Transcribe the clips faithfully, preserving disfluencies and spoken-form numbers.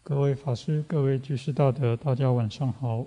各位法师、各位居士大德，大家晚上好。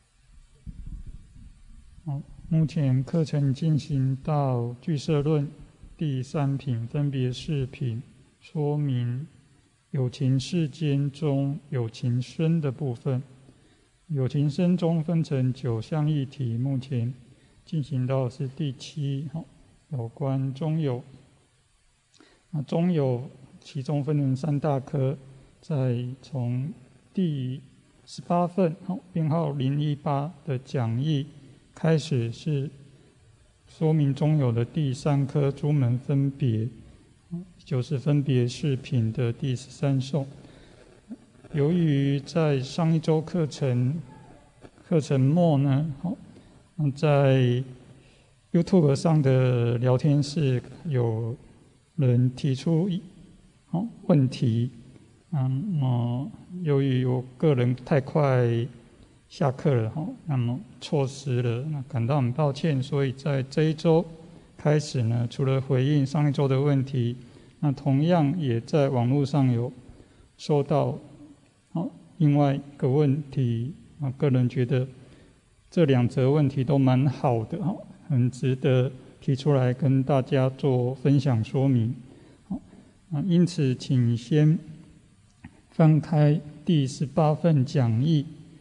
好，目前课程进行到俱舍论第三品，分别是品说明有情世间中有情身的部分。有情身中分成九项议题，目前进行到的是第七，有关中有。那中有其中分成三大科。在从第十八份编号零一八的讲义开始，是说明中有的第三科诸门分别，就是分别是品的第十三颂。由于在上一周课程课程末呢，在 YouTube 上的聊天室有人提出问题。那么，由于我个人太快下课了哈，那么错失了，那感到很抱歉。所以在这一周开始呢，除了回应上一周的问题，那同样也在网络上有收到哦另外一个问题。啊，个人觉得这两则问题都蛮好的哈，很值得提出来跟大家做分享说明。好，啊，因此请先翻开第十八份讲义，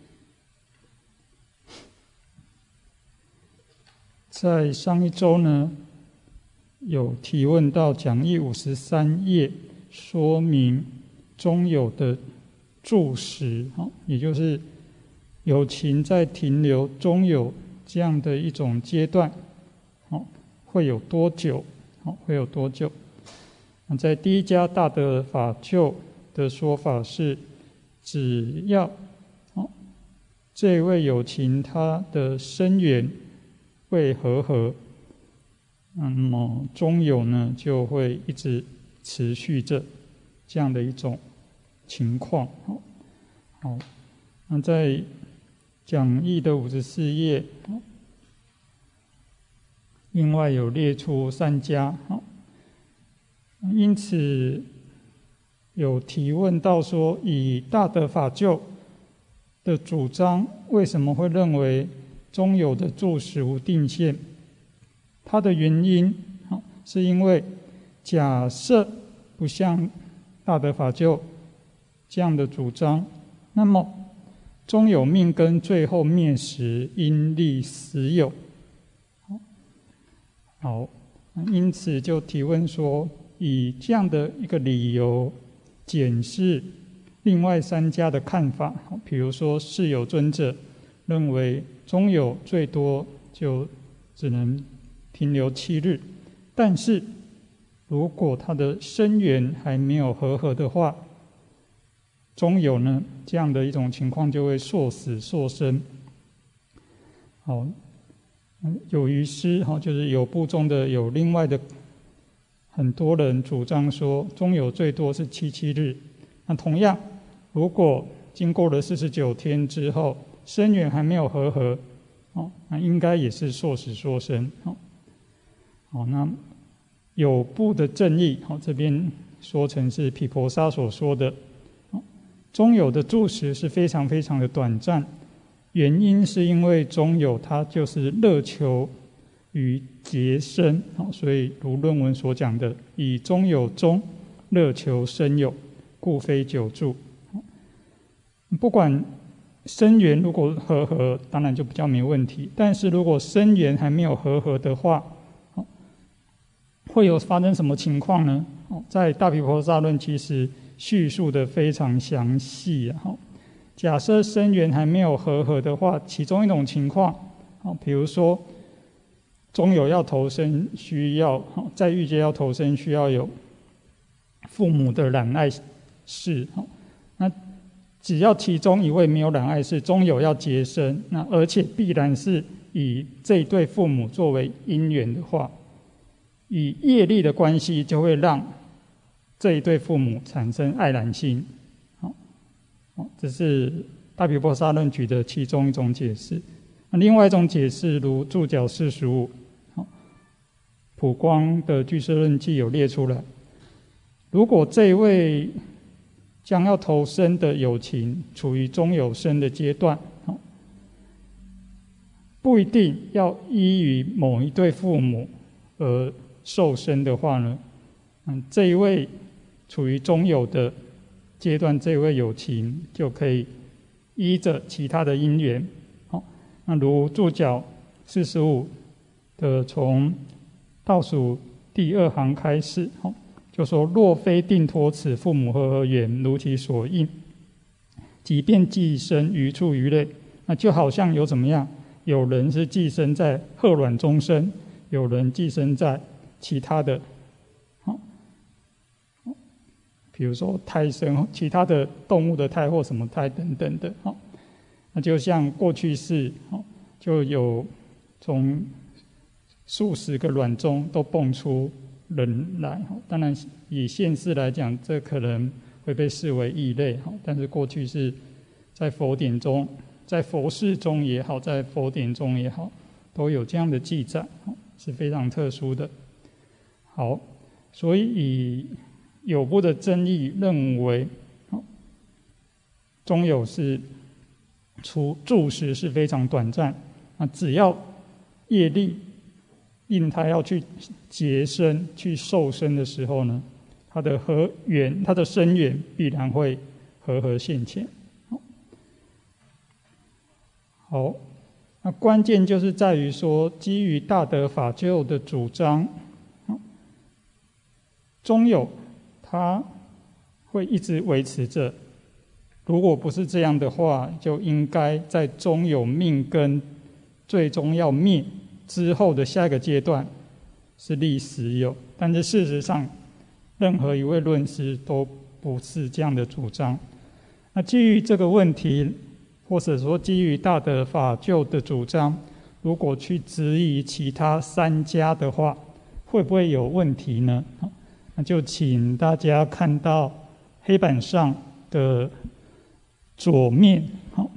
在上一周呢，有提问到讲义五十三页，说明中有的住时，也就是有情在停留中有这样的一种阶段，会有多久？会有多久？在第一家大德法救的说法是，只要哦这位有情他的身缘未和合，那么中有呢就会一直持续着这样的一种情况。好，好，那在讲义的五十四页，另外有列出三家，好，因此有提问到说，以大德法救的主张，为什么会认为中有的住时无定限？它的原因是因为假设不像大德法救这样的主张，那么中有命根最后灭时，因立实有。好，因此就提问说，以这样的一个理由检视另外三家的看法，比如说世有尊者认为中有最多就只能停留七日，但是如果他的身缘还没有和合的话，中有呢这样的一种情况就会硕死硕生。好，有余师就是有部中的有另外的很多人主张说，中有最多是七七日。那同样，如果经过了四十九天之后，身缘还没有和合，哦，那应该也是硕死硕生。哦，好，那有部的正义，哦，这边说成是毗婆沙所说的，哦，中有的住时是非常非常的短暂，原因是因为中有它就是乐求与结生，所以如论文所讲的，以中有中乐求生有，故非久住。不管身缘如果和合，当然就比较没问题，但是如果身缘还没有和合的话，会有发生什么情况呢？在大毗婆沙论其实叙述的非常详细。假设身缘还没有和合的话，其中一种情况，比如说中有要投生，需要在欲界要投生，需要有父母的染爱事。那只要其中一位没有染爱事，中有要结生，那而且必然是以这一对父母作为因缘的话，以业力的关系就会让这一对父母产生爱染心。好，这是大毗婆沙论举的其中一种解释。另外一种解释，如注脚四十五。普光的俱舍论记有列出来，如果这位将要投生的有情处于中有生的阶段，不一定要依于某一对父母而受生的话呢，嗯，这一位处于中有的阶段，这一位有情就可以依着其他的因缘，好，那如注脚四十五的从倒数第二行开始，好，就说若非定托此父母和合缘，如其所应，即便寄生于处于类，那就好像有怎么样？有人是寄生在褐卵中生，有人寄生在其他的，好，比如说胎生，其他的动物的胎或什么胎等等的，好，那就像过去世，好，就有从数十个卵中都蹦出人来，当然以现世来讲，这可能会被视为异类，但是过去是在佛典中，在佛事中也好，在佛典中也好，都有这样的记载，是非常特殊的。好，所以以有部的争议认为，中有是除住时是非常短暂，啊，只要业力应他要去结生、去受生的时候呢，他的合缘、他的生缘必然会和合现前。好，那关键就是在于说，基于大德法救的主张，中有他会一直维持着。如果不是这样的话，就应该在中有命根最终要灭之后的下一个阶段是立实有，但是事实上，任何一位论师都不是这样的主张。那基于这个问题，或者说基于大德法救的主张，如果去质疑其他三家的话，会不会有问题呢？那就请大家看到黑板上的左面，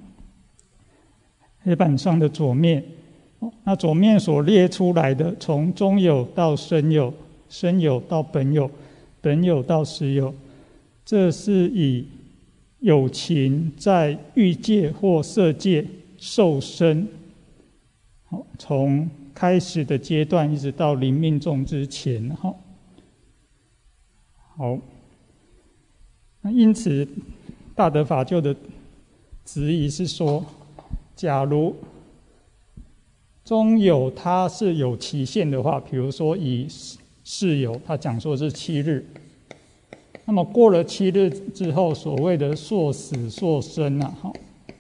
黑板上的左面，那左面所列出来的，从中有到生有，生有到本有，本有到实有，这是以有情在欲界或色界受生，从开始的阶段一直到临命终之前。好，那因此大德法救的质疑是说，假如中有它是有期限的话，比如说以世有，他讲说是七日，那么过了七日之后，所谓的硕死硕生啊，好，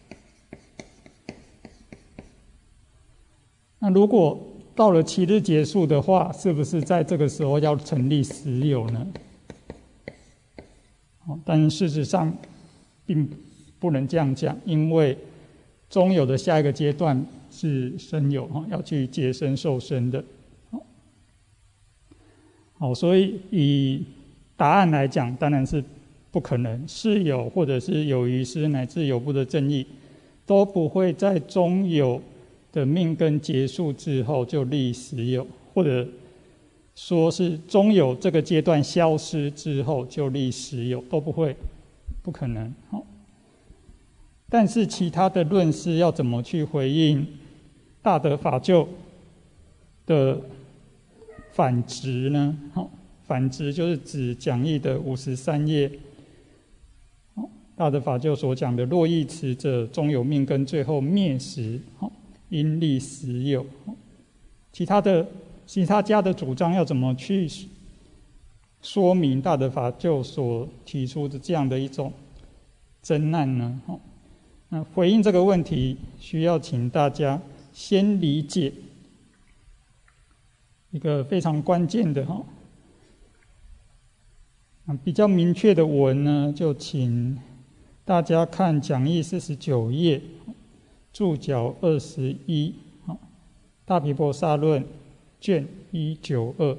那如果到了七日结束的话，是不是在这个时候要成立实有呢？但事实上并不能这样讲，因为中有的下一个阶段是生有，要去结生受生的。好，所以以答案来讲，当然是不可能，世有或者是有余师乃至有部的正义，都不会在中有的命根结束之后就立实有，或者说是中有这个阶段消失之后就立实有，都不会，不可能。好，但是其他的论师要怎么去回应大德法救的反执呢？好，反执就是指讲义的五十三页，大德法救所讲的若忆持者中有命根最后灭时，应立实有。其他的其他家的主张要怎么去说明大德法救所提出的这样的一种争难呢？那回应这个问题，需要请大家先理解一个非常关键的哈，比较明确的文呢，就请大家看讲义四十九页注脚二十一，大毗婆萨论卷一九二，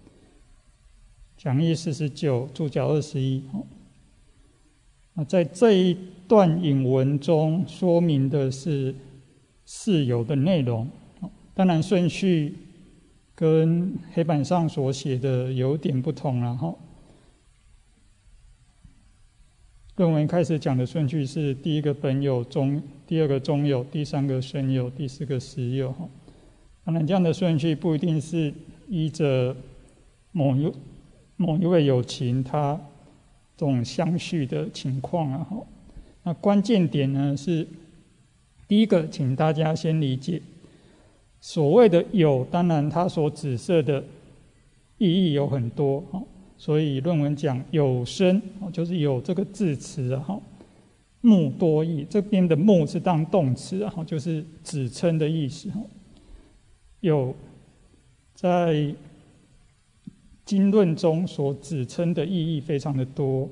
讲义四十九注脚二十一。在这一段引文中说明的是世有的内容，当然顺序跟黑板上所写的有点不同了哈。 论文开始讲的顺序是第一个本有中，第二个中有，第三个生有，第四个实有。当然，这样的顺序不一定是依着某一某一位有情他这种相续的情况啊。那关键点呢是第一个，请大家先理解，所谓的有，当然它所指涉的意义有很多，所以论文讲有生，就是有这个字词啊，目多义，这边的目是当动词啊，就是指称的意思。有在经论中所指称的意义非常的多。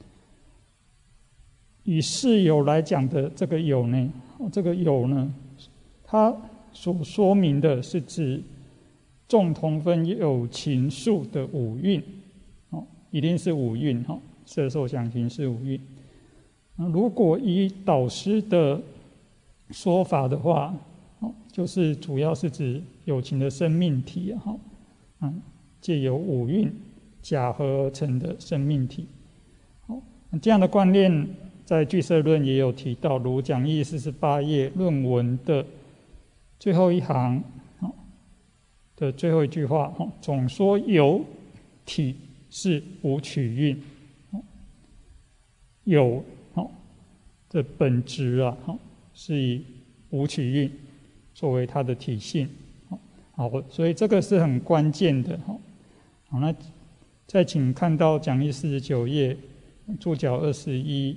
以事有来讲的这个有呢，这个有呢，它所说明的是指众同分有情数的五蕴，一定是五蕴，色受想行识五蕴。如果以导师的说法的话，就是主要是指有情的生命体，借由五蕴假合而成的生命体。这样的观念在俱舍论也有提到，如讲义四十八页论文的最后一行的最后一句话，总说有体是无取蕴，有的本质啊，是以无取蕴作为它的体性。好，所以这个是很关键的。好，那再请看到讲义四十九页注脚二十一。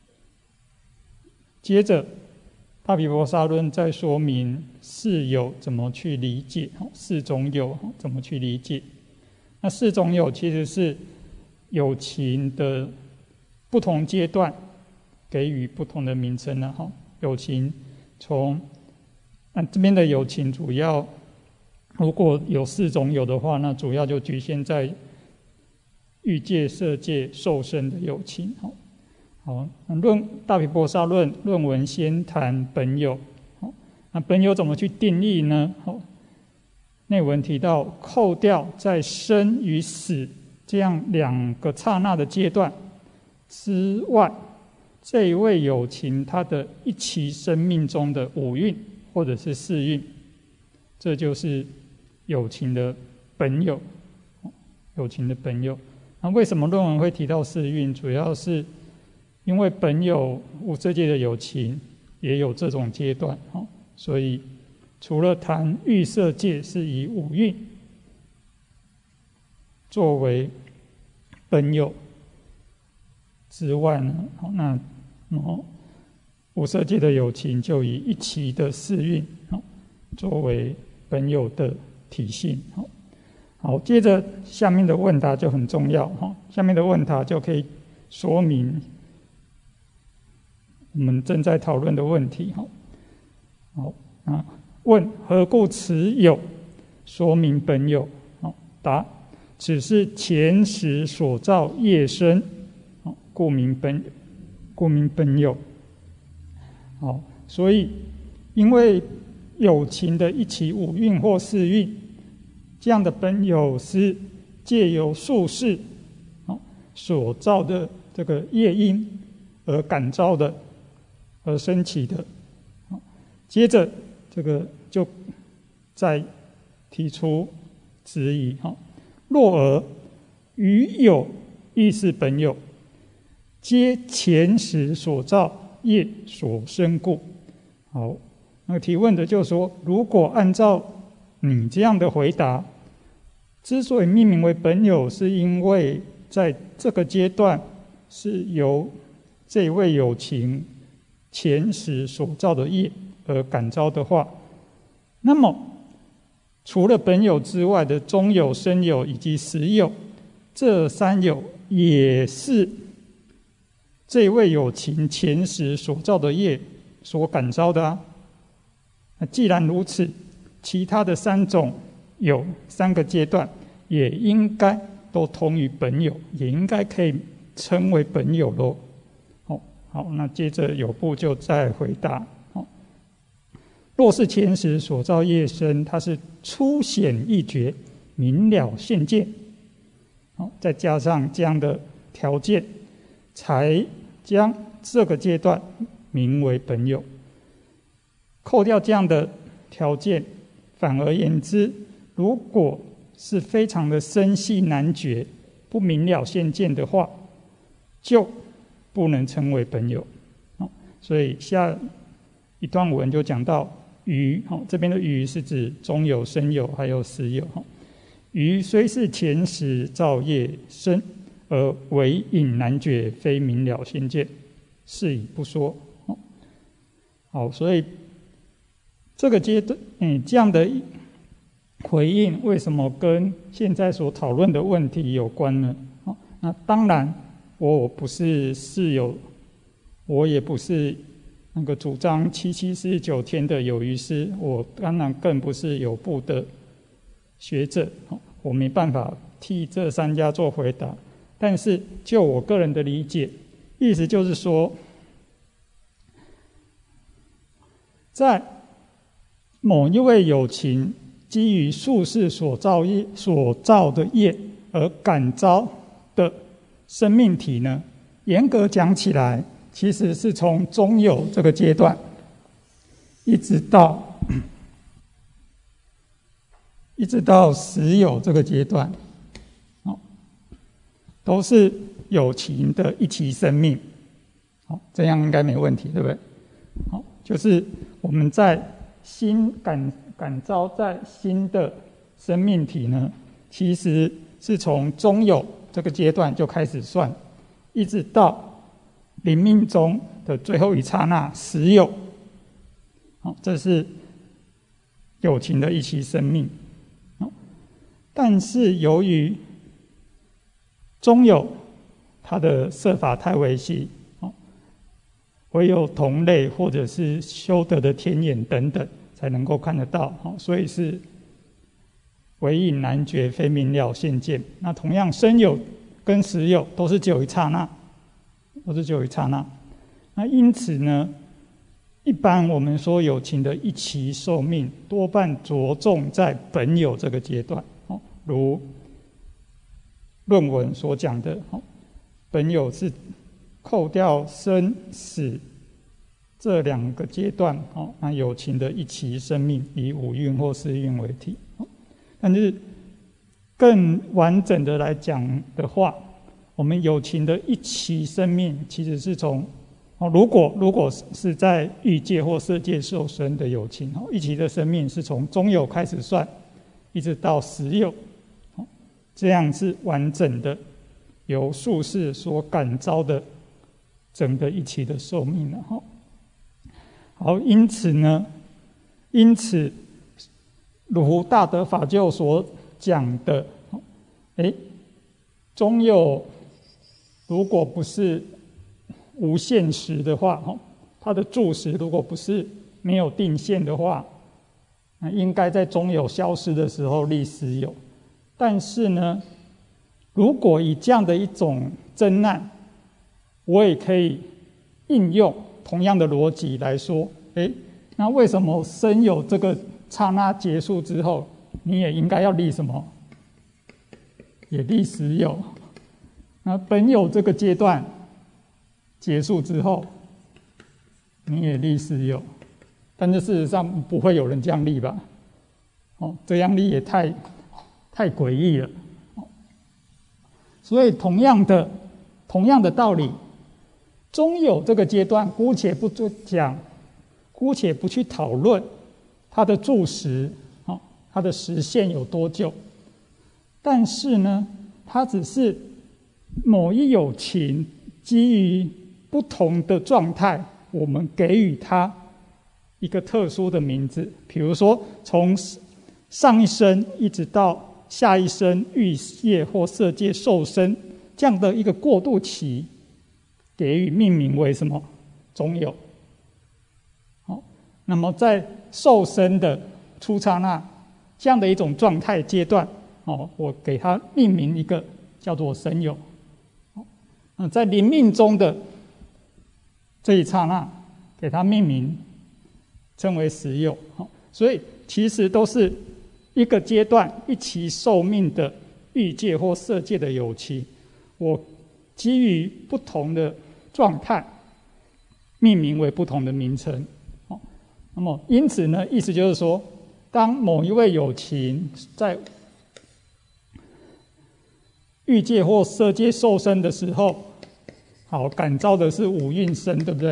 接着大毗婆沙论再说明四有怎么去理解，四种有怎么去理解。那四种有其实是有情的不同阶段给予不同的名称了。有情从那这边的有情主要如果有四种有的话，那主要就局限在欲界、色界、受生的有情。好，论大毗婆沙论论文先谈本有。那本有怎么去定义呢？内文提到，扣掉在生与死这样两个刹那的阶段之外，这一位有情他的一期生命中的五蕴或者是四蕴，这就是有情的本有。有情的本有。那为什么论文会提到四蕴？主要是因为本有无色界的有情也有这种阶段，所以除了谈欲色界是以五蕴作为本有之外呢，那无色界的有情就以一期的四蕴作为本有的体性。好，接着下面的问答就很重要，下面的问答就可以说明我们正在讨论的问题。好啊，问何故此有说明本有？答：此是前时所造业生，故名本故名本有。好，所以因为有情的一期五蕴或四蕴，这样的本有是借由宿世所造的这个业因而感召的，而升起的。接着这个就再提出质疑，若而于有亦是本有，皆前时所造业所生故。好，那个提问的就说，如果按照你这样的回答，之所以命名为本有，是因为在这个阶段是由这位有情前时所造的业而感召的话，那么除了本有之外的中有、生有以及实有，这三有也是这位有情前时所造的业所感召的啊。那既然如此，其他的三种有三个阶段也应该都同于本有，也应该可以称为本有咯。哦，好，那接着有部就再回答。哦，若是前时所造业生，它是粗显易觉，明了现见，哦，再加上这样的条件，才将这个阶段名为本有。扣掉这样的条件，反而言之，如果是非常的深细难觉、不明了现见的话，就不能称为本有。所以下一段文就讲到余，这边的余是指中有、生有还有实有。余虽是前时造业生，而为隐难觉，非明了现见，是以不说。好，所以这个阶段，嗯，这样的回应为什么跟现在所讨论的问题有关呢？那当然，我不是事有，我也不是那个主张七七四十九天的有余师，我当然更不是有部的学者，我没办法替这三家做回答。但是就我个人的理解，意思就是说，在某一位有情基于宿世所造业所造的业而感召的生命体呢，严格讲起来，其实是从中有这个阶段，一直到一直到实有这个阶段，哦，都是有情的一期生命。好，这样应该没问题，对不对？好，就是我们在新感感召在新的生命体呢，其实是从中有这个阶段就开始算，一直到临命终的最后一刹那实有。好，这是有情的一期生命。但是由于中有它的色法太微细，唯有同类或者是修得的天眼等等才能够看得到，所以是唯隐难觉，非明了现见。那同样生有跟实有都是只有一刹那，都是只有一刹那。那因此呢，一般我们说有情的一期寿命多半着重在本有这个阶段，如论文所讲的，本有是扣掉生死这两个阶段，那有情的一期生命以五蕴或四蕴为体。但是更完整的来讲的话，我们有情的一期生命其实是从如果如果是在欲界或色界受生的有情，一期的生命是从中有开始算，一直到实有，这样是完整的由宿世所感召的整个一期的寿命了。好，因此呢，因此如大德法救所讲的，哎，中有如果不是无限时的话，它的住时如果不是没有定限的话，那应该在中有消失的时候立实有。但是呢，如果以这样的一种真难，我也可以应用同样的逻辑来说，诶，那为什么生有这个刹那结束之后，你也应该要立什么？也立实有。那本有这个阶段结束之后，你也立实有。但是事实上不会有人这样立吧？哦，这样立也太太诡异了。所以同样的同样的道理，中有这个阶段，姑且不讲，姑且不去讨论它的住时，它的时限有多久，但是呢，它只是某一有情基于不同的状态，我们给予它一个特殊的名字。比如说从上一生一直到下一生欲界或色界受生，这样的一个过渡期，给予命名为什么？中有。好，那么在受生的初刹那，这样的一种状态阶段，哦，我给它命名一个叫做生有。那在临命中的这一刹那，给它命名称为实有。所以其实都是一个阶段一期寿命的欲界或色界的有情，我基于不同的状态命名为不同的名称。那么因此呢，意思就是说，当某一位有情在欲界或色界受生的时候，好，感召的是五蕴身，对不对？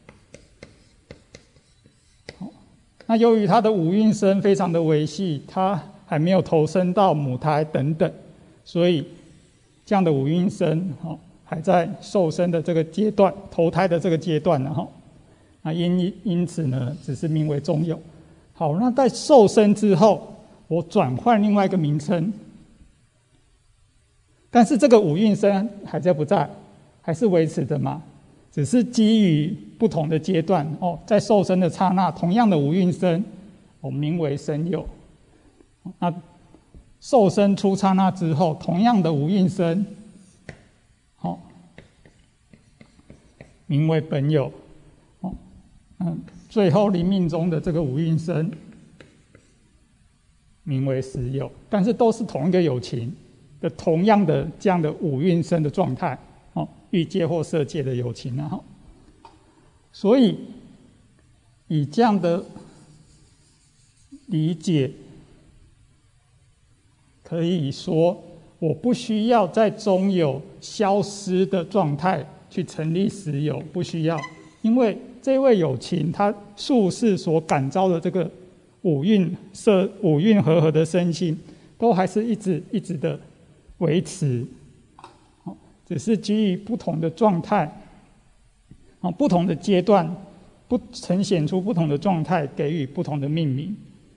好，那由于他的五蕴身非常的微细，他还没有投生到母胎等等，所以这样的五蕴身，好，还在受生的这个阶段，投胎的这个阶段呢，哈。那因因此呢，只是名为中有。好，那在受生之后，我转换另外一个名称，但是这个五蕴身还在不在？还是维持的嘛？只是基于不同的阶段哦，在受生的刹那，同样的五蕴身，我名为身有。那受生出刹那之后，同样的五蕴身，好，名为本有。嗯，最后临命中的这个五蕴身，名为实有，但是都是同一个有情的同样的这样的五蕴身的状态，哦，欲界或色界的有情啊，所以以这样的理解，可以说我不需要在中有消失的状态去成立实有，不需要，因为这位有情他术士所感召的这个五蕴色五蕴和合的身心，都还是一直一直的维持，只是基于不同的状态，不同的阶段，不呈现出不同的状态，给予不同的命名。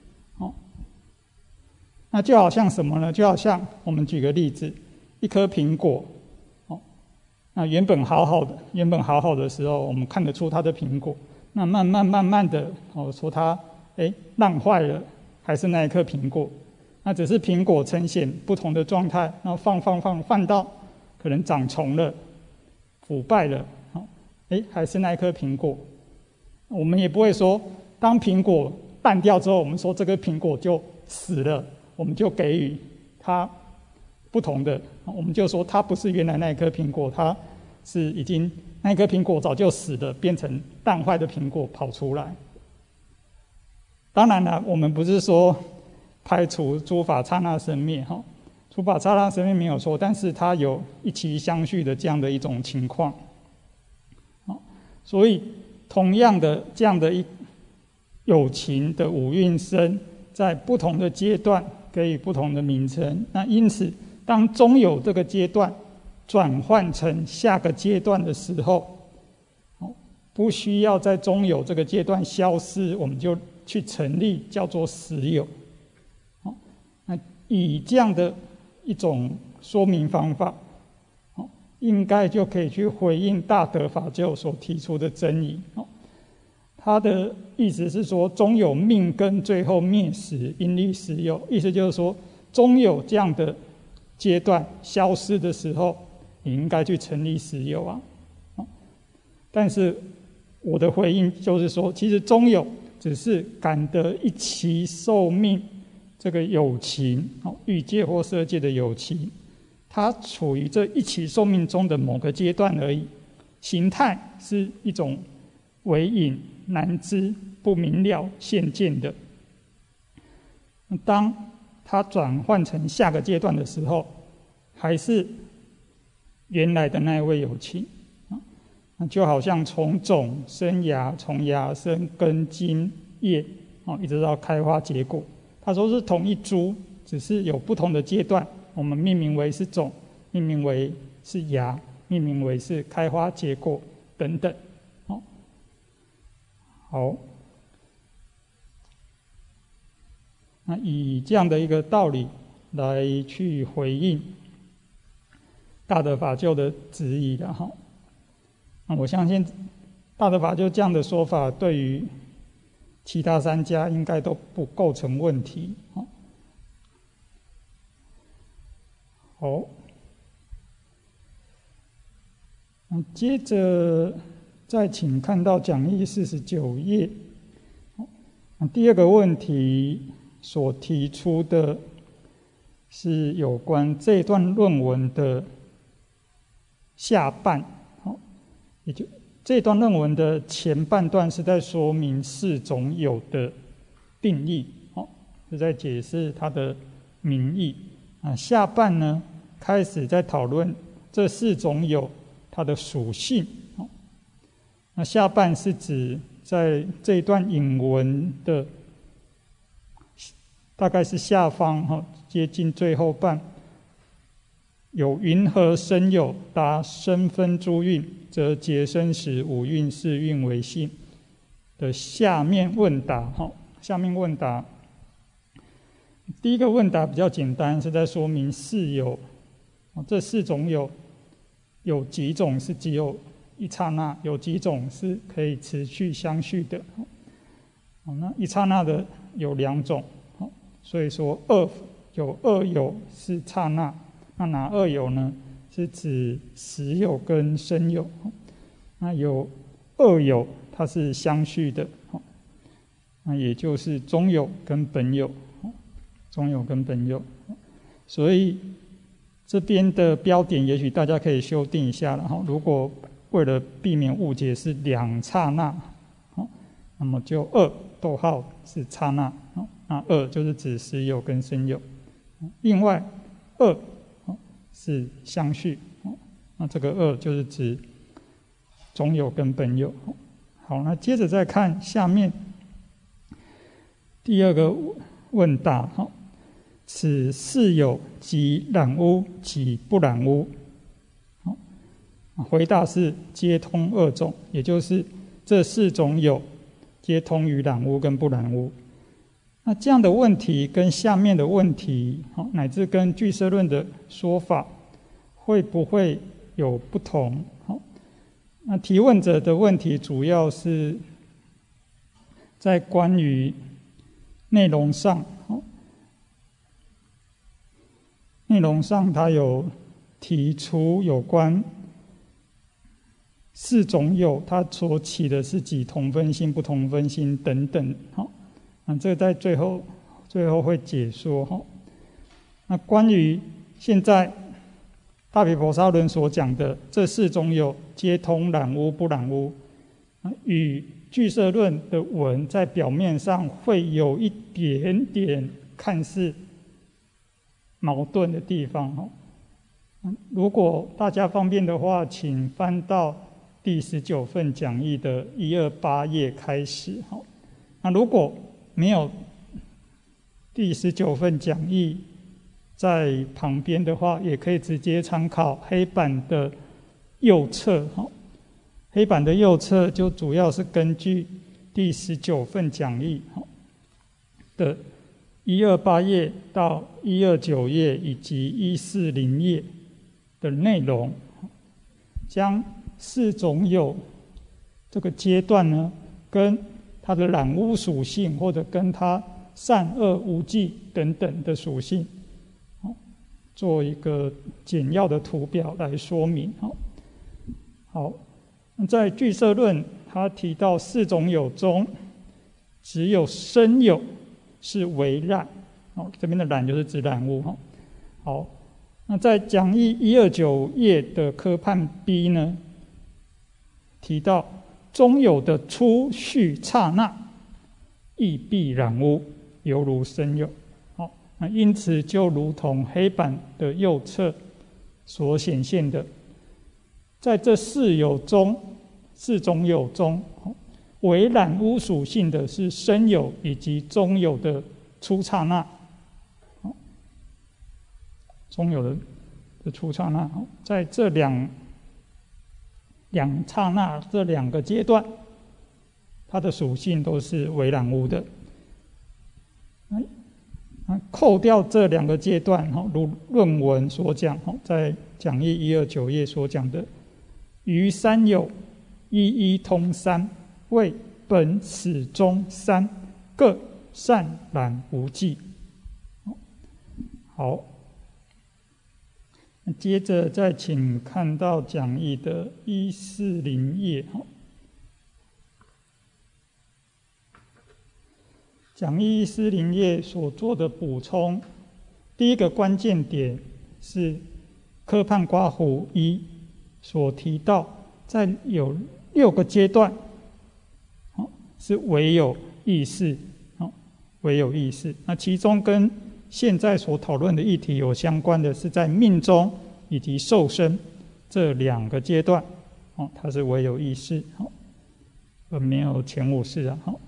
那就好像什么呢？就好像我们举个例子，一颗苹果，那原本好好的，原本好好的时候，我们看得出它的苹果。那慢慢慢慢的，哦，说它哎烂坏了，还是那一颗苹果。那只是苹果呈现不同的状态，然后放放放放到可能长虫了、腐败了，好，哎还是那一颗苹果。我们也不会说，当苹果烂掉之后，我们说这个苹果就死了，我们就给予它不同的，我们就说它不是原来那一颗苹果，它是已经那一颗苹果早就死了，变成烂坏的苹果跑出来。当然了，我们不是说排除诸法刹那生灭，哈，诸法刹那生灭没有错，但是它有一期相续的这样的一种情况，所以同样的这样的一有情的五蕴身，在不同的阶段给予不同的名称。那因此，当中有这个阶段转换成下个阶段的时候，不需要在中有这个阶段消失，我们就去成立叫做实有。那以这样的一种说明方法，应该就可以去回应大德法救所提出的争议。他的意思是说，中有命根最后灭时，因立实有，意思就是说，中有这样的阶段消失的时候，你应该去成立实有啊。但是我的回应就是说，其实中有只是感得一期寿命，这个有情，欲界或色界的有情，它处于这一期寿命中的某个阶段而已，形态是一种微隐难知、不明了现见的。当它转换成下个阶段的时候，还是原来的那一位有情，那就好像从种生芽，从芽生根茎叶，一直到开花结果，它说是同一株，只是有不同的阶段，我们命名为是种，命名为是芽，命名为是开花结果等等。好，那以这样的一个道理来去回应大德法救的质疑的哈。那我相信大德法救这样的说法，对于其他三家应该都不构成问题。好，那接着再请看到讲义四十九页，第二个问题所提出的是有关这段论文的下半。 也就这段论文的前半段是在说明四种有的定义，哦，是在解释它的名义啊。下半呢，开始在讨论这四种有它的属性。哦，那下半是指在这一段引文的大概是下方，哦，接近最后半。有云何生有？答生分诸运，则结生时五运四运为性的下面问答。下面问答，第一个问答比较简单，是在说明四有。这四种有，有几种是只有一刹那，有几种是可以持续相续的。那一刹那的有两种，所以说二有二有是刹那。那哪二有呢？是指实有跟生有。那有二有，它是相续的，那也就是中有跟本有，中有跟本有。所以这边的标点，也许大家可以修订一下了。如果为了避免误解是两刹那，那么就二逗号是刹那，那二就是指实有跟生有。另外二是相续，那这个二就是指中有跟本有。好，那接着再看下面第二个问答，此四有即染污即不染污？回答是皆通二种，也就是这四种有皆通于染污跟不染污。那这样的问题跟下面的问题，乃至跟俱舍论的说法，会不会有不同？那提问者的问题主要是在关于内容上，内容上他有提出有关四种有，它所起的是几同分心、不同分心等等。那这个在最后最后会解说。那关于现在大毗婆沙论所讲的这四种有皆通染污不染污，与俱舍论的文在表面上会有一点点看似矛盾的地方。如果大家方便的话，请翻到第十九份讲义的一二八页开始。那如果没有第十九份讲义在旁边的话，也可以直接参考黑板的右侧。黑板的右侧就主要是根据第十九份讲义的一二八页到一二九页以及一四零页的内容，将四种有这个阶段呢，跟它的染污属性，或者跟它善恶无记等等的属性，做一个简要的图表来说明。好，在俱舍论，他提到四种有中，只有生有是为染，这边的染就是指染污。好，那在讲义一二九页的科判 B 呢，提到中有的初续刹那，亦必染污，犹如生有。好，那因此就如同黑板的右侧所显现的，在这四有中，四种有中，为染污属性的是生有以及中有的初刹那。中有的的初刹那，在这两两刹那这两个阶段，它的属性都是为染污的。扣掉这两个阶段，如论文所讲，在讲义一二九页所讲的，于三有一一通三，为本始终三，各善染无记。好，接着再请看到讲义的一四零页。讲义一四零页所做的补充，第一个关键点是科判刮胡一所提到在有六个阶段，哦，是唯有意识，哦，唯有意识。那其中跟现在所讨论的议题有相关的是在命中以及受生这两个阶段，哦，它是唯有意识，哦，而没有前五识啊，好。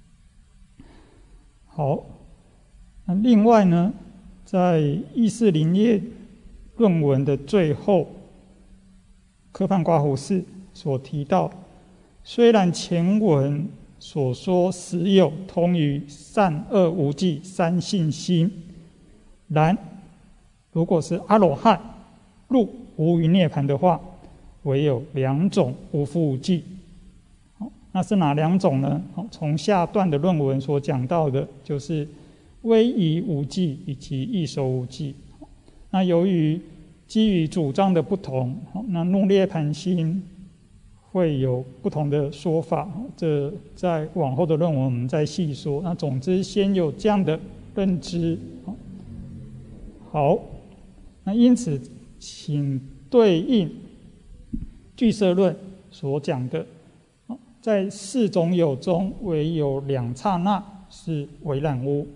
好，那另外呢，在意识林业论文的最后，科判刮胡式所提到，虽然前文所说实有通于善恶无记三性心，然如果是阿罗汉入无余涅槃的话，唯有两种无复无记。那是哪两种呢？从下段的论文所讲到的，就是威仪无记以及异熟无记。那由于基于主张的不同，那入涅槃心会有不同的说法，这在往后的论文我们再细说。那总之先有这样的认知。好，那因此请对应俱舍论所讲的，在四种有中唯有两刹那是为染污，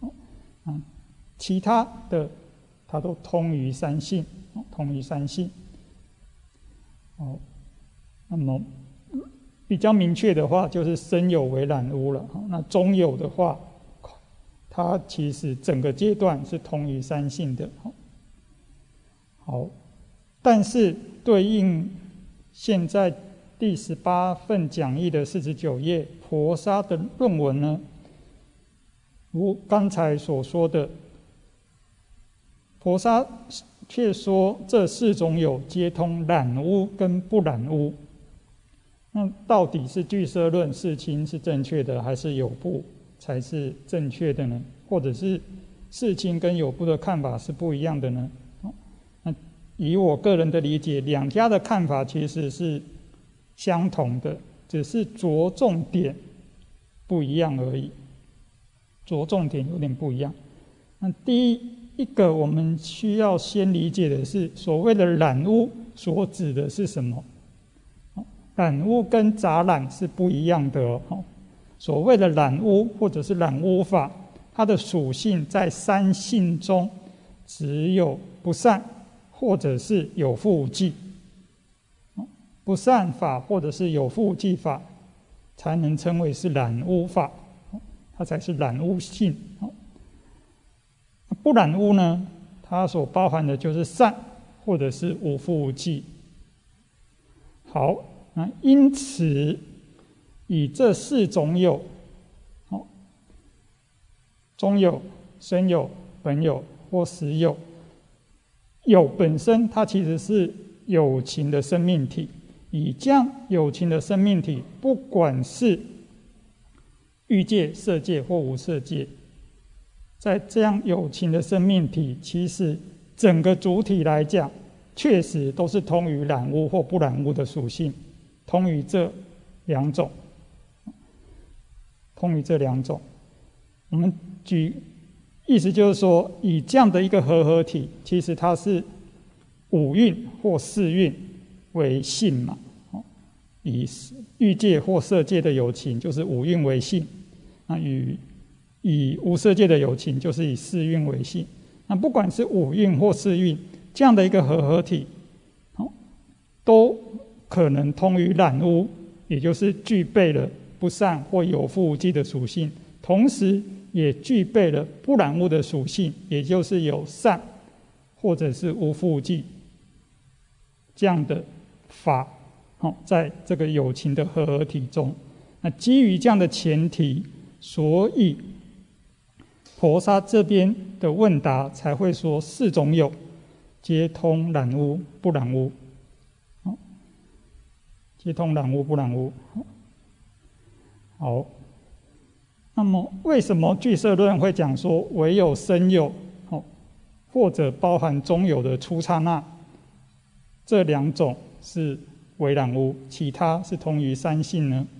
其他的它都通于三性，通于三性。哦，那么比较明确的话，就是身有为染污了。那中有的话，它其实整个阶段是通于三性的。好，但是对应现在第十八份讲义的四十九页婆沙的论文呢，如刚才所说的，婆沙却说这四种有皆通染污跟不染污。那到底是俱舍论世亲是正确的，还是有部才是正确的呢？或者是世亲跟有部的看法是不一样的呢？那以我个人的理解，两家的看法其实是相同的，只是着重点不一样而已，着重点有点不一样。那第一一个我们需要先理解的是，所谓的染污所指的是什么？染污跟杂染是不一样的哦。所谓的染污或者是染污法，它的属性在三性中只有不善或者是有复无记。不善法或者是有复记法，才能称为是染污法，它才是染污性。不染污呢，它所包含的就是善或者是无复无记。好，那因此以这四种有，中有、身有、本有或实有，有本身它其实是有情的生命体。以这样有情的生命体，不管是欲界、色界或无色界，在这样有情的生命体，其实整个主体来讲，确实都是通于染污或不染污的属性，通于这两种，通于这两种。我们举意思就是说，以这样的一个合合体，其实它是五蕴或四蕴为性嘛，以欲界或色界的有情就是五蕴为性，那与以无色界的有情就是以四蕴为性。那不管是五蕴或四蕴这样的一个合合体，都可能通于染污，也就是具备了不善或有复无记的属性，同时也具备了不染污的属性，也就是有善或者是无复无记这样的法，在这个有情的合合体中。那基于这样的前提，所以婆沙这边的问答才会说四种有皆通染污不染污，皆通染污不染污。好，那么为什么俱舍论会讲说唯有身有或者包含中有的初刹那这两种是为染污，其他是通于三性呢？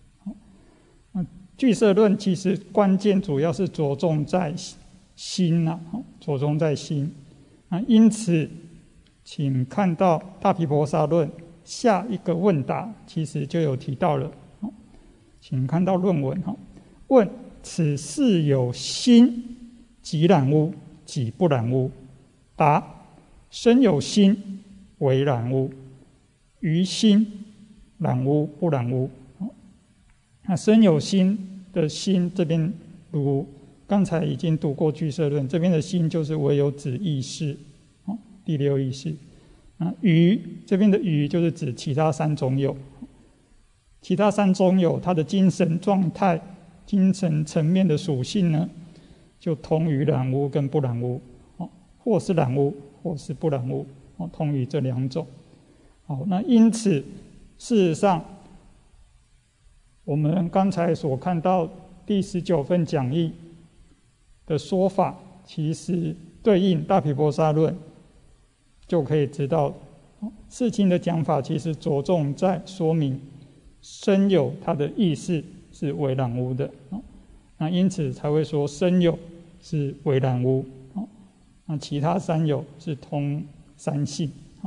俱舍论其实关键主要是着重在心啊，着重在心啊，因此请看到大毗婆沙论下一个问答其实就有提到了，请看到论文哈。问：此事有心，即染污，即不染污？答：身有心为染污，于心染污不染污？那身有心的心这边，如刚才已经读过俱舍论，这边的心就是唯有指意识，第六意识。啊，于这边的于就是指其他三种有，其他三种有它的精神状态、精神层面的属性呢，就通于染污跟不染污，或是染污，或是不染污，通于这两种。好，那因此事实上，我们刚才所看到第十九份讲义的说法，其实对应大毗婆沙论。就可以知道，事情的讲法其实着重在说明身有它的意识是为染污的，那因此才会说身有是为染污，那其他三有是通三性。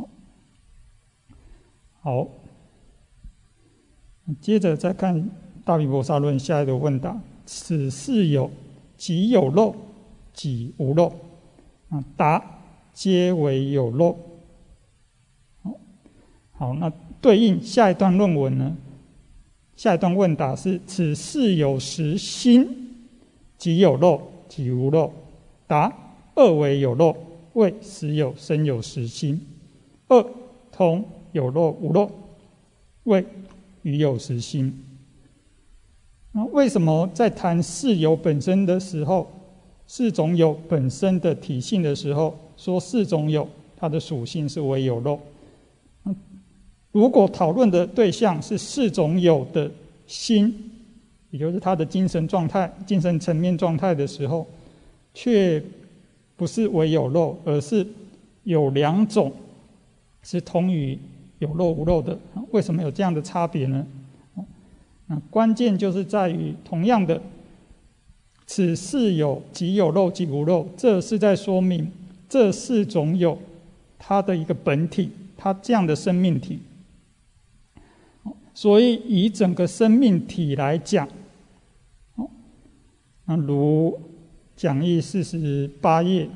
好，接着再看大毗婆沙论下一个问答：此事有，即有漏，即无漏？答：皆为有漏。好，那对应下一段论文呢？下一段问答是：此事有实心，即有漏，即无漏？答：二为有漏，谓实有生有实心；二通有漏无漏，谓余有实心。那为什么在谈事有本身的时候，四种有本身的体性的时候，说四种有它的属性是为有漏？如果讨论的对象是四种有的心，也就是他的精神状态、精神层面状态的时候，却不是为有漏，而是有两种是通于有漏无漏的。为什么有这样的差别呢？那关键就是在于，同样的，此事有，即有漏，即无漏，这是在说明这四种有它的一个本体，它这样的生命体。所以以整个生命体来讲，那如讲义四十八页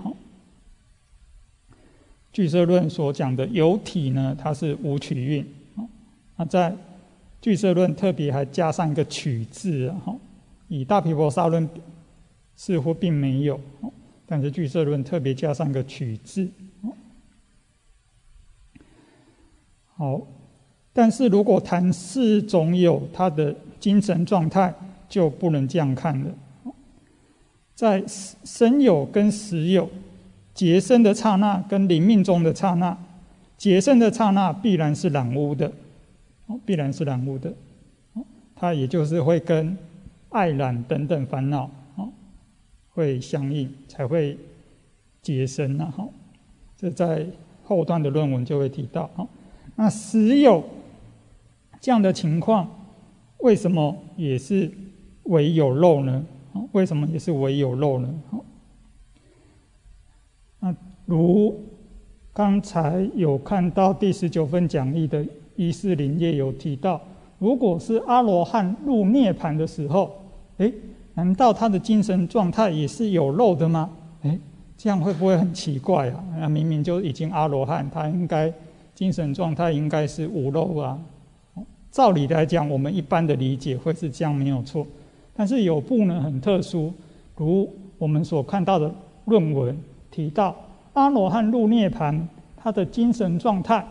俱舍论所讲的有体呢，它是无取运。那在俱舍论特别还加上一个取字，以大毗婆沙论似乎并没有，但是俱舍论特别加上一个取字。好，但是如果谈四种有它的精神状态，就不能这样看了。在生有跟死有结生的刹那跟临命中的刹那，结生的刹那必然是染污的，必然是染污的，它也就是会跟爱染等等烦恼会相应，才会结生啊。这在后段的论文就会提到。那死有这样的情况，为什么也是为有漏呢？为什么也是为有漏呢？那如刚才有看到第十九份讲义的一四零页有提到，如果是阿罗汉入涅槃的时候，诶，难道他的精神状态也是有漏的吗？诶，这样会不会很奇怪啊？那明明就已经阿罗汉，他应该精神状态应该是无漏啊。照理来讲，我们一般的理解会是这样，没有错。但是有部呢很特殊，如我们所看到的论文提到，阿罗汉入涅槃，他的精神状态，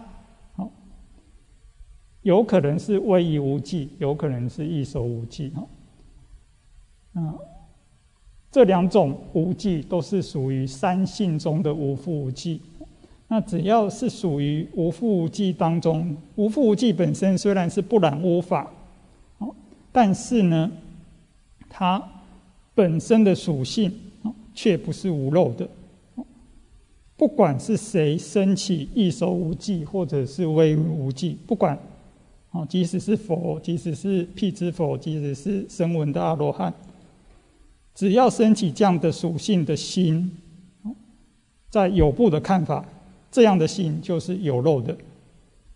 有可能是威仪无忌，有可能是异熟无忌。那这两种无忌都是属于三性中的无覆无忌。那只要是属于无覆无忌当中，无覆无忌本身虽然是不染污法，但是呢，它本身的属性却不是无漏的。不管是谁升起异熟无忌，或者是威仪无忌，不管即使是佛，即使是辟支佛，即使是声闻的阿罗汉，只要升起这样的属性的心，在有部的看法，这样的心就是有漏的。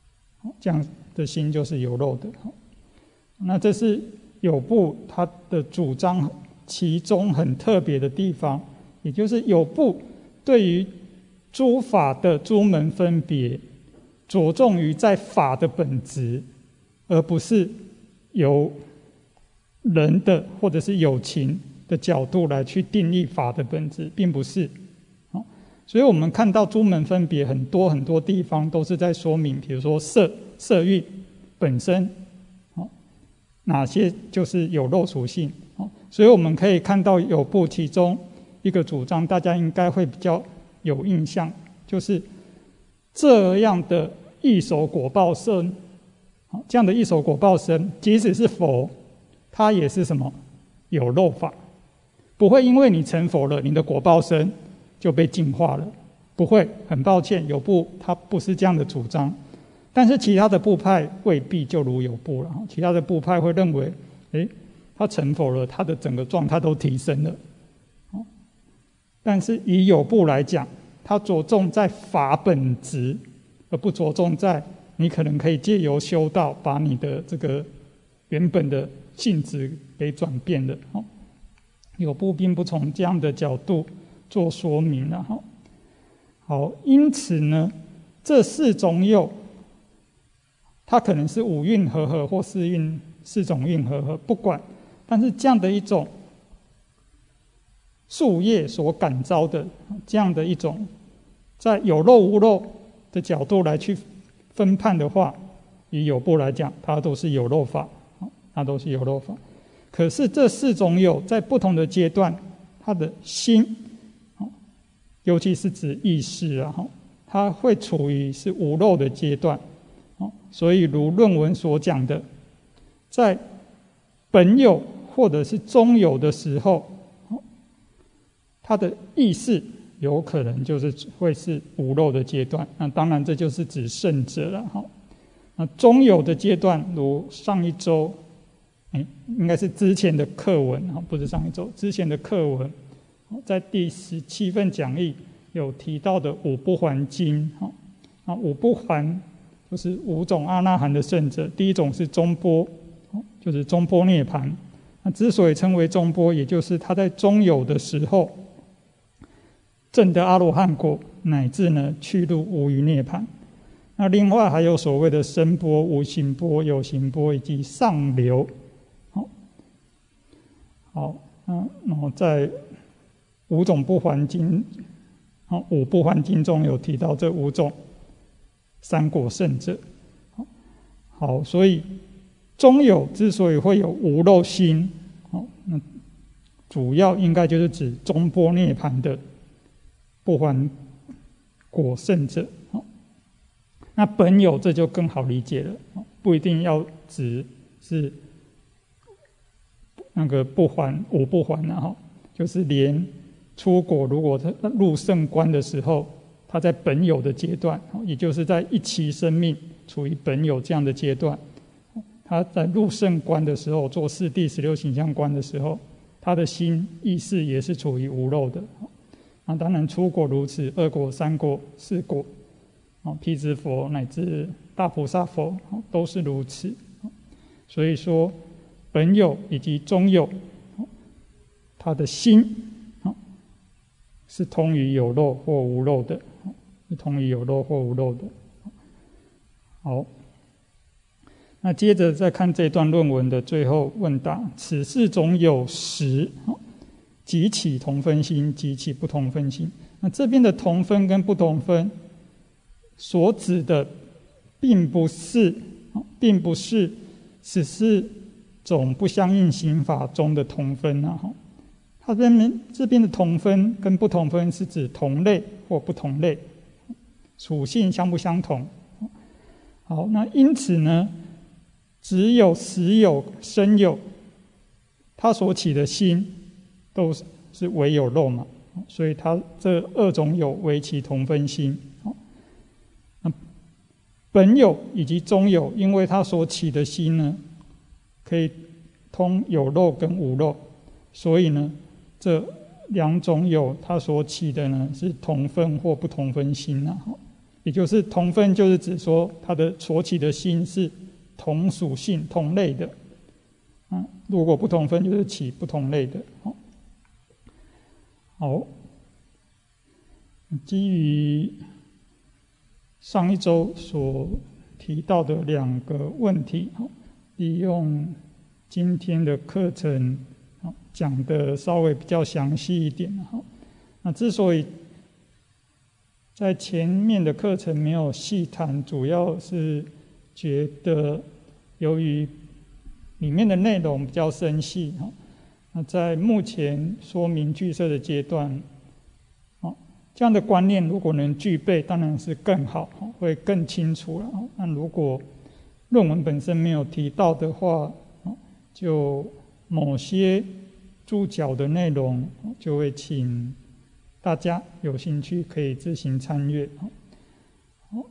这样的心就是有漏的。那这是有部它的主张其中很特别的地方，也就是有部对于诸法的诸门分别着重于在法的本质，而不是由人的或者是有情的角度来去定义法的本质，并不是。所以我们看到诸门分别很多很多地方都是在说明，比如说色色欲本身哪些就是有漏属性。所以我们可以看到有部其中一个主张，大家应该会比较有印象，就是这样的异熟果报身，这样的异熟果报身，即使是佛，它也是什么有漏法，不会因为你成佛了，你的果报身就被净化了，不会。很抱歉，有部它不是这样的主张，但是其他的部派未必就如有部了。其他的部派会认为，诶，他成佛了，他的整个状态都提升了。但是以有部来讲，他着重在法本质，而不着重在你可能可以借由修道把你的这个原本的性质给转变了。有部并不从这样的角度做说明了。好，因此呢，这四种有，它可能是五蕴和合或四蕴四种蕴和合，不管。但是这样的一种树叶所感召的这样的一种在有漏无漏的角度来去分判的话，以有部来讲，它都是有漏法，它都是有漏法。可是这四种有在不同的阶段，它的心，尤其是指意识啊，它会处于是无漏的阶段。所以如论文所讲的，在本有或者是中有的时候，它的意识有可能就是会是无漏的阶段。那当然这就是指圣者了。那中有的阶段，如上一周应该是之前的课文，不是上一周之前的课文，在第十七份讲义有提到的五不还经。五不还就是五种阿那含的圣者，第一种是中波，就是中波涅槃。那之所以称为中波，也就是他在中有的时候证得阿罗汉果，乃至呢去入无余涅槃。那另外还有所谓的声波、无形波、有形波以及上流。好，好，嗯，然后在五种不还经，五不还经中有提到这五种三果圣者。好，所以中有之所以会有无漏心，那主要应该就是指中波涅槃的不还果圣者。那本有这就更好理解了，不一定要指是那个不还无不还啊，就是连出果如果他入圣观的时候，他在本有的阶段，也就是在一期生命处于本有这样的阶段，他在入圣观的时候，做四谛十六行相观的时候，他的心意识也是处于无漏的。那当然出果如此，二果、三果、四果，辟支佛乃至大菩萨佛都是如此。所以说本有以及中有，他的心是通于有漏或无漏的，是通于有漏或无漏的。好，那接着再看这段论文的最后问答：此四种有时，即起同分心，即起不同分心。那这边的同分跟不同分所指的，并不是，并不是十四种不相应行法中的同分啊。它这边这边的同分跟不同分是指同类或不同类，属性相不相同。好，那因此呢，只有实有、生有，它所起的心都是唯有漏嘛，所以它这二种有为其同分心。本有以及中有，因为它所起的心呢，可以通有漏跟无漏，所以呢，这两种有它所起的呢是同分或不同分心啊。 也就是同分，就是指说它的所起的心是同属性、同类的。嗯，如果不同分，就是起不同类的。好，好，基于上一周所提到的两个问题，利用今天的课程讲的稍微比较详细一点。那之所以在前面的课程没有细谈，主要是觉得由于里面的内容比较深细，那在目前说明句色的阶段，这样的观念如果能具备，当然是更好，会更清楚了。那如果论文本身没有提到的话，就某些注脚的内容，就会请大家有兴趣可以自行参阅。好，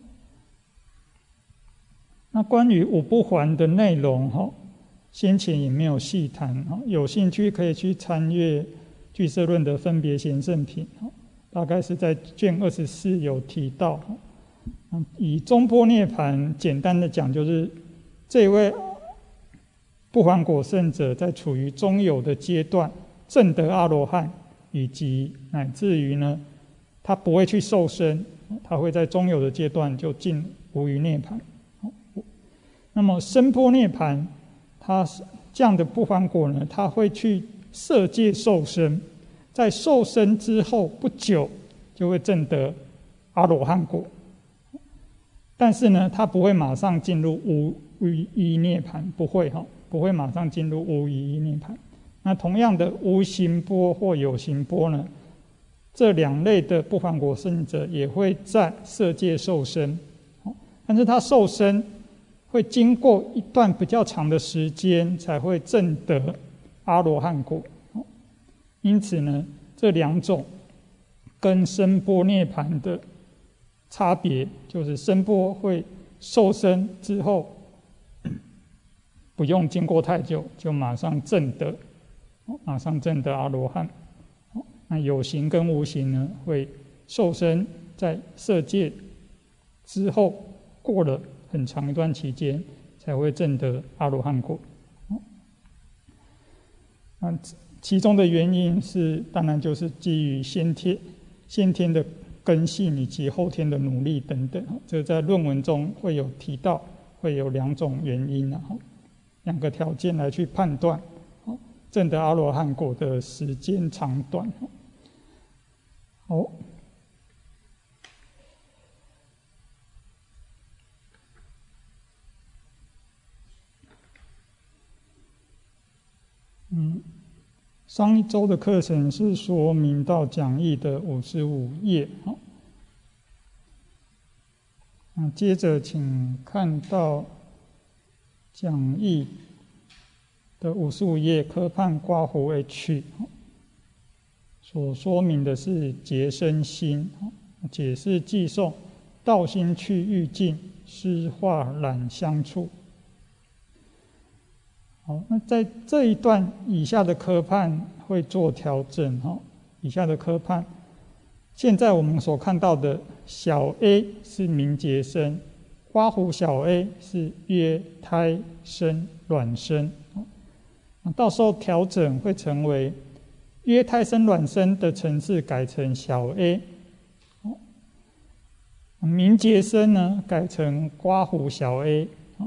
那关于五不还的内容，先前也没有细谈，有兴趣可以去参阅俱舍论的分别贤圣品，大概是在卷二十四有提到。以中波涅盘简单的讲，就是这位不还果圣者在处于中有的阶段，证得阿罗汉，以及乃至于呢，他不会去受生，他会在中有的阶段就进无余涅盘。那么声波涅盘，他这样的不还果呢，他会去色界受生，在受生之后不久就会证得阿罗汉果，但是呢，他不会马上进入无余一涅盘，不会哈，不会马上进入无余一涅盘。那同样的，无形波或有形波呢，这两类的不还果圣者也会在色界受生，但是他受生会经过一段比较长的时间才会证得阿罗汉果。因此呢，这两种跟声波涅盘的差别，就是声波会受生之后不用经过太久就马上证得，马上证得阿罗汉。那有形跟无形呢，会受生在色界之后过了很长一段期间才会证得阿罗汉果。那其中的原因是，当然就是基于先天先天的根性以及后天的努力等等，这在论文中会有提到，会有两种原因，两个条件来去判断证得阿罗汉果的时间长短。好，嗯，上一周的课程是说明到讲义的五十五页，好，那接着请看到讲义的五十五页科判括弧 H， 所说明的是结生心，解释寄送道心去欲境，湿化染相处。好，那在这一段以下的科判会做调整。以下的科判，现在我们所看到的小 a 是明结生，刮胡小 a 是约胎生卵生。到时候调整会成为约胎生卵生的层次改成小 a， 明结生呢改成刮胡小 a。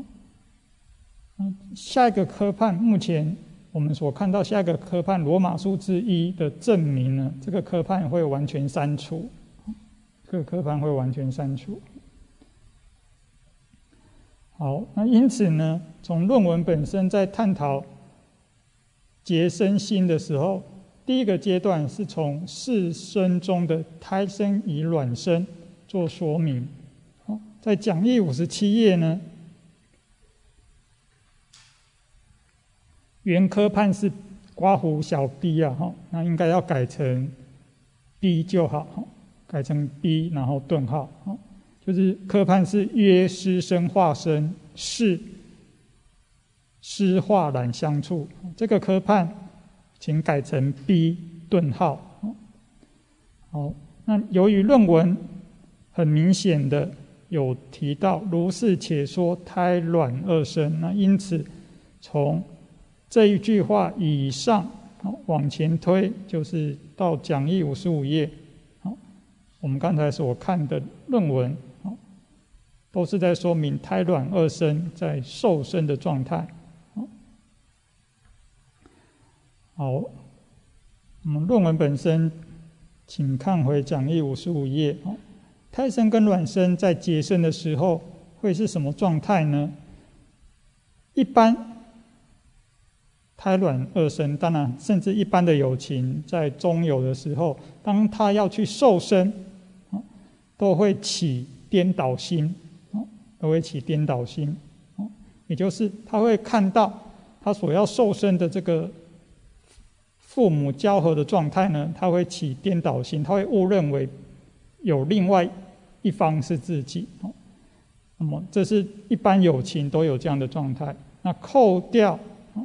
下一个科判，目前我们所看到下一个科判罗马数字一的证明呢，这个科判会完全删除，这个科判会完全删除。好，那因此呢，从论文本身在探讨结生心的时候，第一个阶段是从四生中的胎生与卵生做说明。在讲义五十七页呢，原科判是刮胡小 b 啊，那应该要改成 b 就好，改成 b 然后顿号，就是科判是约湿生化生，是湿化染相处，这个科判请改成 b 顿号。好，那由于论文很明显的有提到如是且说胎卵二生，那因此从这一句话以上往前推，就是到讲义五十五页，我们刚才所看的论文都是在说明胎卵二生在受生的状态。好，我们论文本身请看回讲义五十五页。胎生跟卵生在结生的时候会是什么状态呢？一般胎卵二生，当然甚至一般的有情在中有的时候，当他要去受生，都会起颠倒心，都会起颠倒心，也就是他会看到他所要受生的这个父母交合的状态呢，他会起颠倒心，他会误认为有另外一方是自己。那么这是一般有情都有这样的状态。那扣掉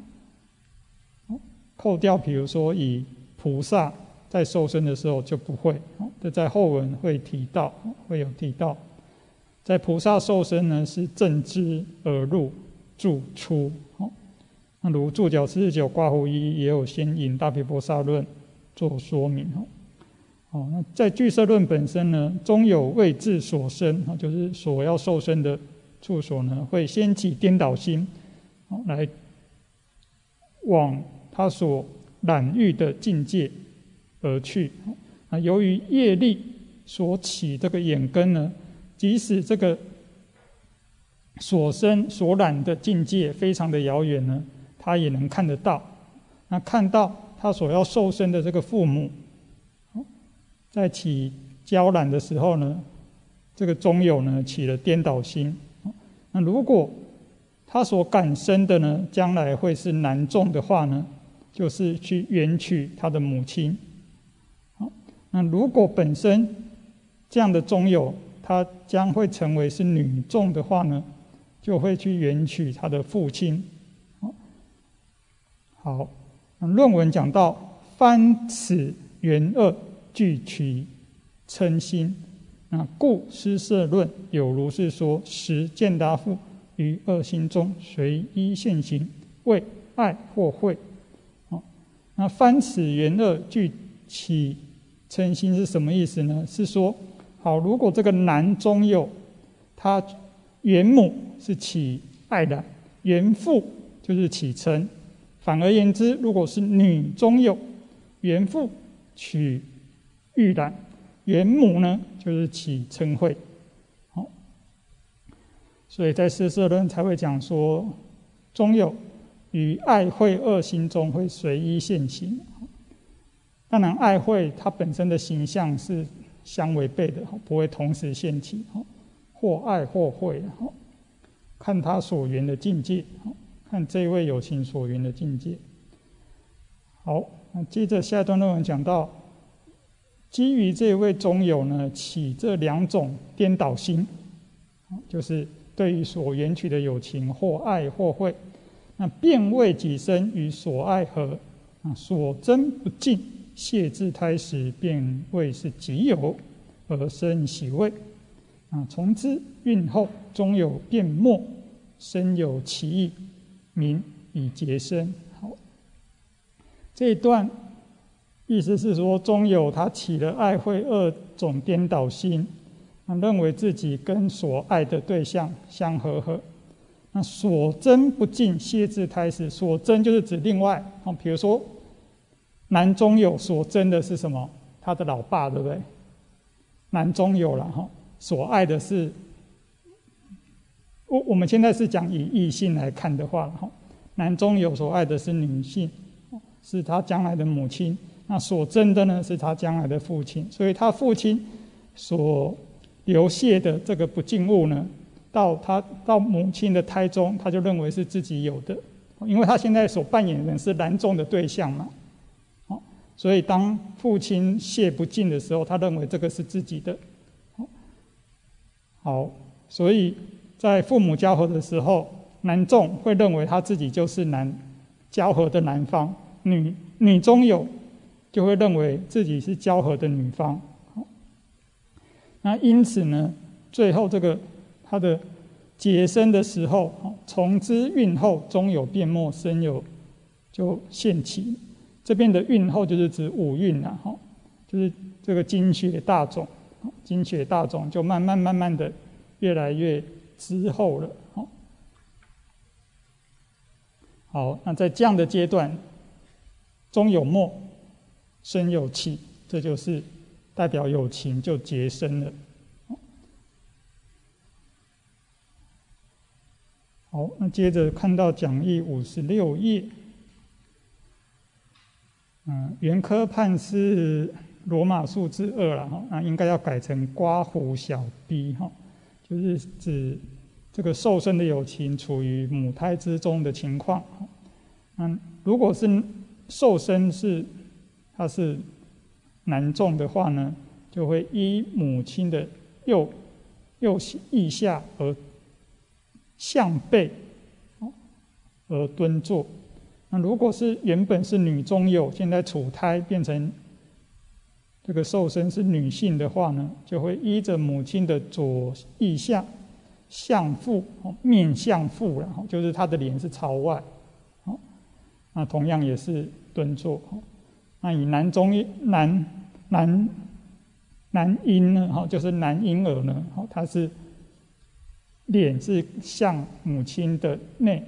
扣掉比如说以菩萨在受生的时候就不会，这在后文会提到，会有提到，在菩萨受生呢是正知而入住出。那如注脚四十九括弧一也有先引大毗婆萨论做说明。哦，那在俱舍论本身呢，中有位置所生，就是所要受生的处所呢，会掀起颠倒心，来往他所染欲的境界而去。那由于业力所起这个眼根呢，即使这个所生所染的境界非常的遥远呢，他也能看得到。那看到他所要受生的这个父母在起交染的时候呢，这个中有呢起了颠倒心。那如果他所感生的呢，将来会是男众的话呢，就是去缘取他的母亲。那如果本身这样的中有，他将会成为是女众的话呢，就会去缘取他的父亲。好，论文讲到翻此缘恶具取嗔心，那故施设论有如是说：实见达父于恶心中随依现行，为爱或慧。那翻此缘恶具起嗔心是什么意思呢？是说，好，如果这个男中有，他缘母是起爱染，缘父就是起嗔。反而言之，如果是女中有，缘父取欲染，缘母呢就是起嗔恚。好，所以在施设论才会讲说，中有与爱慧二心中会随依现行。当然爱慧它本身的形象是相违背的，不会同时现起，或爱或慧，看他所缘的境界，看这位有情所缘的境界。好，那接着下一段论文讲到，基于这位中有呢起这两种颠倒心，就是对于所缘取的有情或爱或慧，那便为己身与所爱合，所争不尽，谢至胎时便谓是己有，而生喜畏。啊，从之孕后中有变没，身有其意，名以结生。好，这一段意思是说，中有他起了爱慧二种颠倒心，认为自己跟所爱的对象相合合。那所争不尽，谢至胎时，所争就是指另外，比如说男中有所争的是什么？他的老爸，对不对？男中有了哈，所爱的是，我我们现在是讲以异性来看的话，哈，男中有所爱的是女性，是他将来的母亲。那所争的呢，是他将来的父亲。所以他父亲所流泄的这个不净物呢，到他到母亲的胎中，他就认为是自己有的，因为他现在所扮演的是男众的对象嘛。所以当父亲泄不尽的时候，他认为这个是自己的。好，所以在父母交合的时候，男众会认为他自己就是男交合的男方，女女中有就会认为自己是交合的女方。 那因此呢，最后这个它的结生的时候，从之孕后，终有变末，生有就现起。这边的孕后就是指五孕啊，就是这个精血大种，精血大种就慢慢慢慢的越来越之后了。好，那在这样的阶段，终有末，生有起，这就是代表有情就结生了。好，那接着看到讲义五十六页，嗯，原科判是罗马数字二了哈，那应该要改成刮胡小 b 哈，就是指这个受生的有情处于母胎之中的情况。那如果是受生是它是男众的话呢，就会依母亲的右右腋下而向背而蹲坐。那如果是原本是女中有，现在处胎变成这个受生是女性的话呢，就会依着母亲的左腋下向腹，面向腹了，就是她的脸是朝外。那同样也是蹲坐。那以男中男男男婴呢，就是男婴儿呢，他是脸是向母亲的内，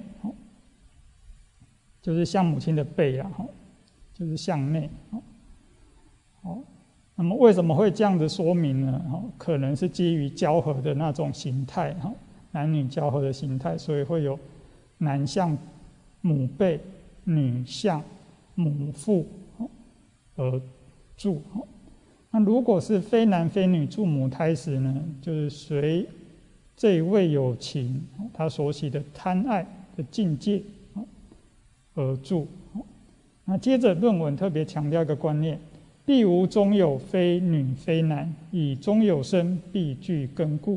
就是向母亲的背啊，就是向内。好，那么为什么会这样子说明呢？可能是基于交合的那种形态，男女交合的形态，所以会有男向母背，女向母腹而住。那如果是非男非女住母胎时呢，就是随这一位有情他所起的贪爱的境界而住。那接着论文特别强调一个观念：必无中有非女非男，以中有生必具根故。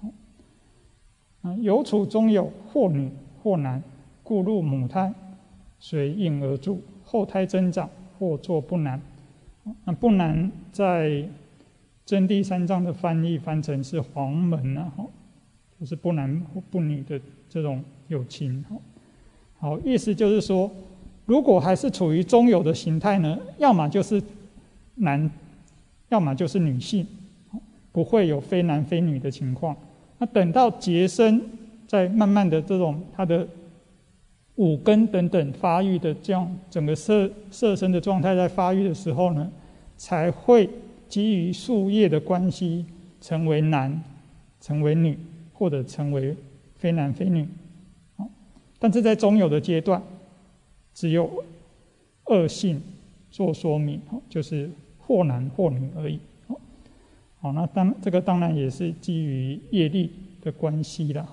有处中有或女或男，故入母胎，随应而住，后胎增长，或作不难。那不难在真谛三藏的翻译翻成是黄门啊，就是不男或不女的这种有情。好，意思就是说，如果还是处于中有的形态呢，要么就是男，要么就是女性，不会有非男非女的情况。那等到结生，在慢慢的这种它的五根等等发育的这样整个色色身的状态在发育的时候呢，才会基于宿业的关系成为男，成为女，或者成为非男非女。但是在中有的阶段，只有二性做说明，就是或男或女而已。好，那当这个当然也是基于业力的关系了。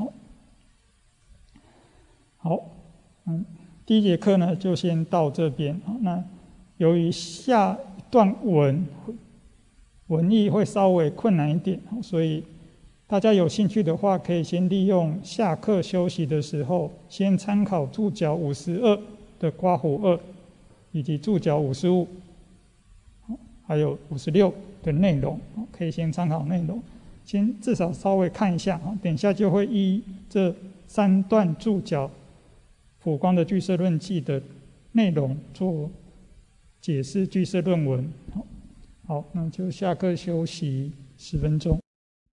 好。嗯，第一节课呢就先到这边。那由于下一段文文意会稍微困难一点，所以大家有兴趣的话，可以先利用下课休息的时候，先参考注脚五十二的刮胡二，以及注脚五十五，还有五十六的内容，可以先参考内容，先至少稍微看一下。等一下就会依这三段注脚普光的俱舍论记的内容做解释俱舍论文。好，好，那就下课休息十分钟。